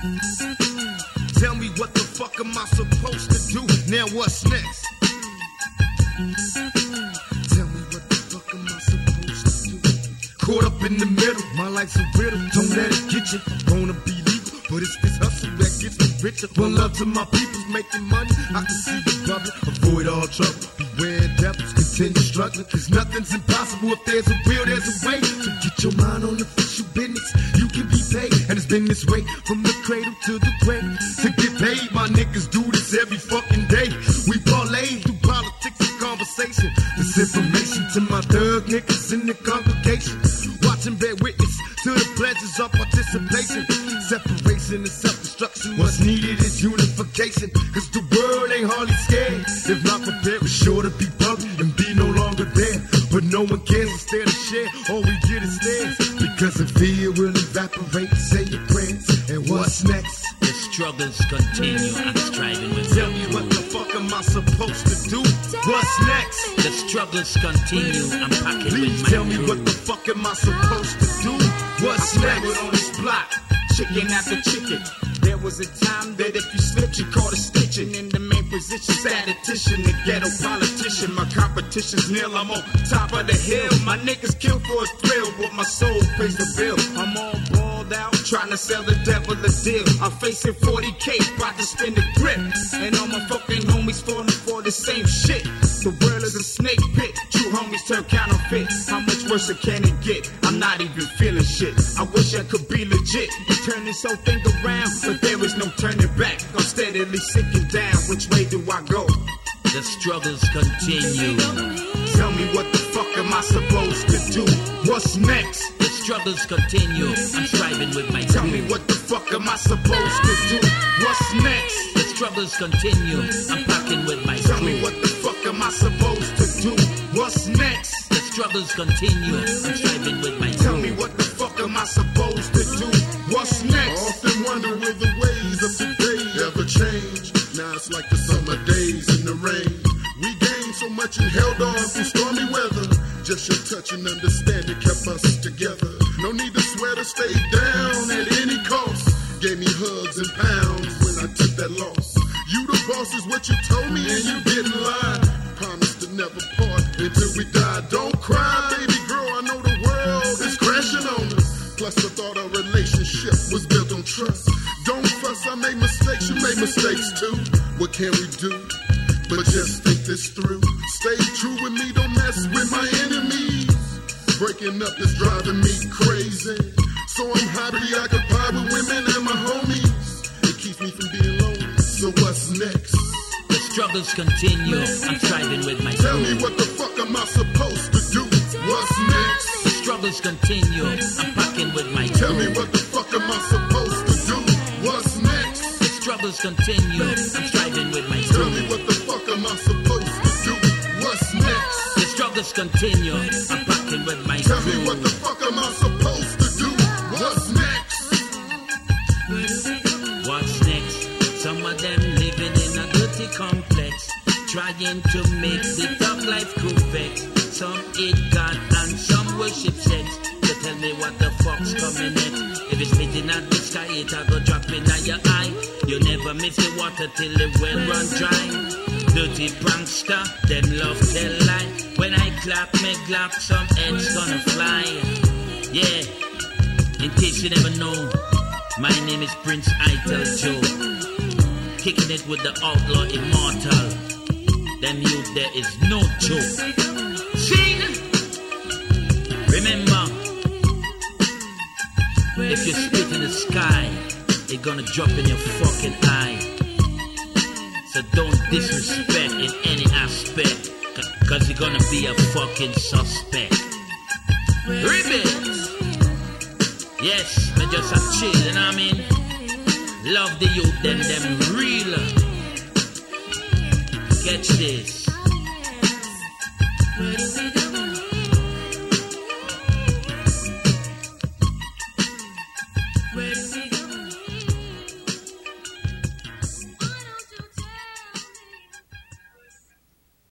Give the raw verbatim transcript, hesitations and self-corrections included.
Tell me what the fuck am I supposed to do? Now what's next? Tell me what the fuck am I supposed to do? Caught up in the middle, my life's a riddle. Don't let it get you. Wanna be legal, but it's this hustle that gets me richer. One love to my people's making money. I can see the bubble. Avoid all trouble. Beware devils. Continue struggling. Cause nothing's impossible. If there's a will, there's a way. So get your mind on official business. You can be paid. And it's been this way from the cradle to the grave. To get paid, my niggas do this every fucking day. We parlay through politics and conversation. This information to my thug niggas in the congregation. Watching bear witness to the pleasures of participation. Separation and self-destruction. What's needed is unification. Cause the world ain't hardly scared. If not prepared, we're sure to be bumped and be no longer there. But no one cares instead of share. All we get is theirs. Because the fear will evaporate. Say your prayers. And what's next? The struggles continue. I'm striving with Tell me what the fuck am I supposed to do? What's next? The struggles continue. I'm packing Please with my tell me crew. what the fuck am I supposed to do? What's next? On this block, chicken after chicken. There was a time that if you slipped, you caught a stitching in the main position. Statistician, the ghetto politician. My competition's nil. I'm on top of the hill. My niggas kill for a thrill, but my soul pays the bill. I'm all balled out, trying to sell the devil a deal. I'm facing forty K, about to spin the grip. And all my fucking homies falling for the same shit. The world is a snake pit. True homies turn counterfeit. How much worse can it get? I'm not even feeling shit. I wish I could be legit and turn this whole thing around, but there is no turning back. I'm steadily sinking down. Which way do I go? The struggles continue. Tell me what the fuck am I supposed to do? What's next? The struggles continue. I'm striving with my Tell crew. me what the fuck am I supposed to do? What's next? The struggles continue. I'm packing with my Tell me crew. what the fuck am I supposed to do? What's next? The struggles continue. I'm striving with my Tell crew. me what the fuck am I supposed to do? What's next? I often wonder will the ways of today ever change. Now it's like the summer days in the rain. We gained so much and held on through stormy weather. Just your touch and understanding kept us together. No need to swear to stay down at any cost. Gave me hugs and pounds when I took that loss. You the boss is what you told me and you didn't lie. Promise to never part until we die. Don't cry, baby girl, I know the world is crashing on us. Plus the thought of relationship was built on trust. Don't fuss, I made mistakes, you made mistakes too. What can we do? But just think this through. Stay true with me, don't mess with my enemies. Breaking up is driving me crazy. So I'm happy I could vibe with women and my homies. It keeps me from being lonely. So what's next? The struggles continue. I'm striving with my Tell crew. me what the fuck am I supposed to do? What's next? The struggles continue. I'm packing with my Tell me crew. what the fuck am I supposed to do? What's next? The struggles continue. I'm striving with my Tell crew. me what the fuck am I supposed to do? What's next? The struggles continue. I'm packing with my Tell me crew. what the fuck am I supposed to do? What's next? What's next? Some of them living in a dirty complex, trying to make the top life correct. Some eat God and some worship sex. So tell me what the fuck's coming next. If it's spitting at the sky, it'll go dropping at your eye. You never miss the water till the well run dry. Dirty prankster, them love tell lie. When I clap, me clap, some heads gonna fly. Yeah, in case you never know, my name is Prince Itel Joe. Kicking it with the outlaw immortal. Them youth there is no joke. Sing! Remember, if you spit in the sky, it's gonna drop in your fucking eye. So don't disrespect in any aspect, cause you're gonna be a fucking suspect. Ribbons! Yes, me just a chill, you know what I mean? Love the youth, them, them real. Catch this.